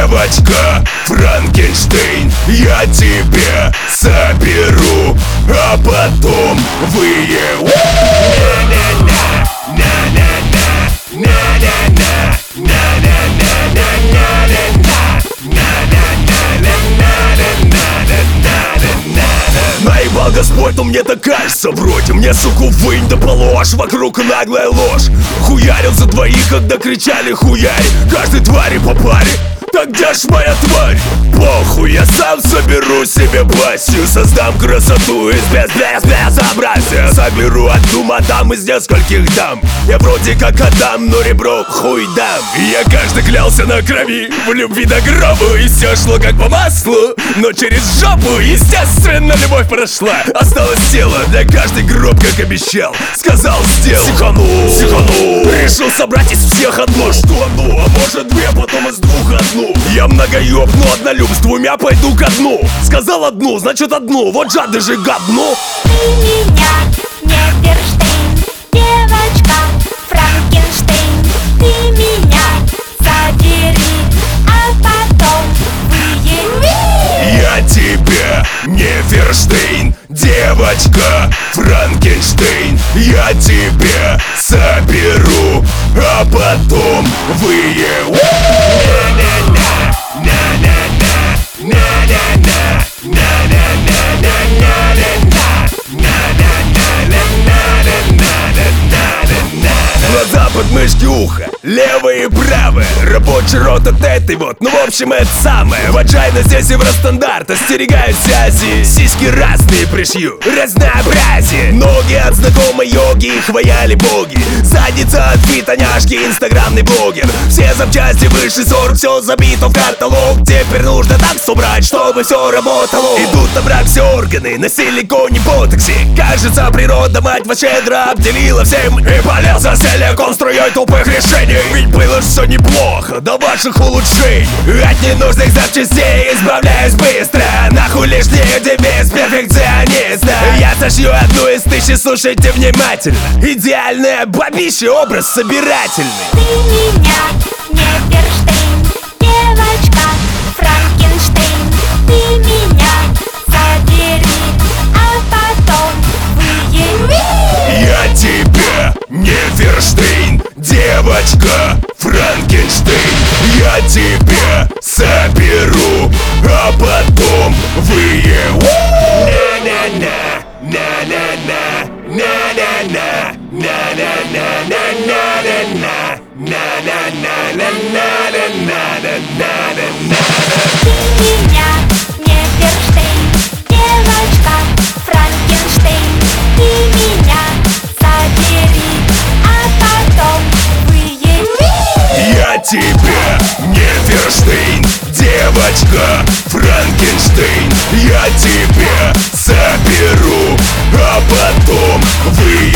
девочка, Франкенштейн. Я тебе соберу, а потом выебу. Наебал Господь, но мне так кажется. Вроде мне, суку, вынь да положь. Вокруг наглая ложь. Хуярил за двоих, когда кричали хуярь. Каждой твари по паре. Так где ж моя тварь? Похуй, я сам соберу себе пассию. Создам красоту из безобразия. Соберу одну мадам из нескольких дам. Я вроде как Адам, но ребро хуй дам. Я каждый клялся на крови, в любви до гроба. И все шло как по маслу, но через жопу. Естественно, любовь прошла. Осталось тело для каждой гроб, как обещал. Сказал, сделал. Психанул. Решил собрать из всех одно. Что одну, а может две, потом из двух одну. Я многоёб, но однолюб, с двумя пойду ко дну. Сказал одну, значит одну, вот жадный же гадну. Ты меня не Верштейн, девочка, Франкенштейн. Ты меня забери, а потом выеби. Я тебе не Верштейн, девочка, Франкенштейн. Я тебе соберу, а потом выебу. Глаза, подмышки, ухо, левое и правое. Рабочий рот от этой вот, ну в общем это самое. Ваджайна здесь евростандарт, остерегаюсь Азии. Сиськи разные пришью, разнообразие. Ноги от знакомой йоги, их хваяли боги. Задница от фитоняшки, инстаграмный блогер. Все запчасти выше 40, все забито в каталог. Теперь нужно так собрать, чтобы все работало. Идут на брак все органы, на силиконе ботоксе. Кажется, природа, мать вас щедро обделила всем. И полез за силикон струей тупых решений. Ведь было все неплохо до ваших улучшений. От ненужных запчастей избавляюсь быстро. Нахуй лишний девиз перфекциониста. Я сошью одну из тысячи, слушайте внимательно. Идеальная бабища, образ собирательный. Ты меня не Верштейн, девочка, Франкенштейн. Ты меня забери, а потом выеби. Я тебе не Верштейн, девочка, Франкенштейн. Я тебе соберу, а потом выебу. Ты меня не Верштейн, девочка, Франкенштейн. Ты меня забери, а потом выеби. Я тебе не Верштейн, девочка, Франкенштейн. Я тебе соберу, а потом выебу.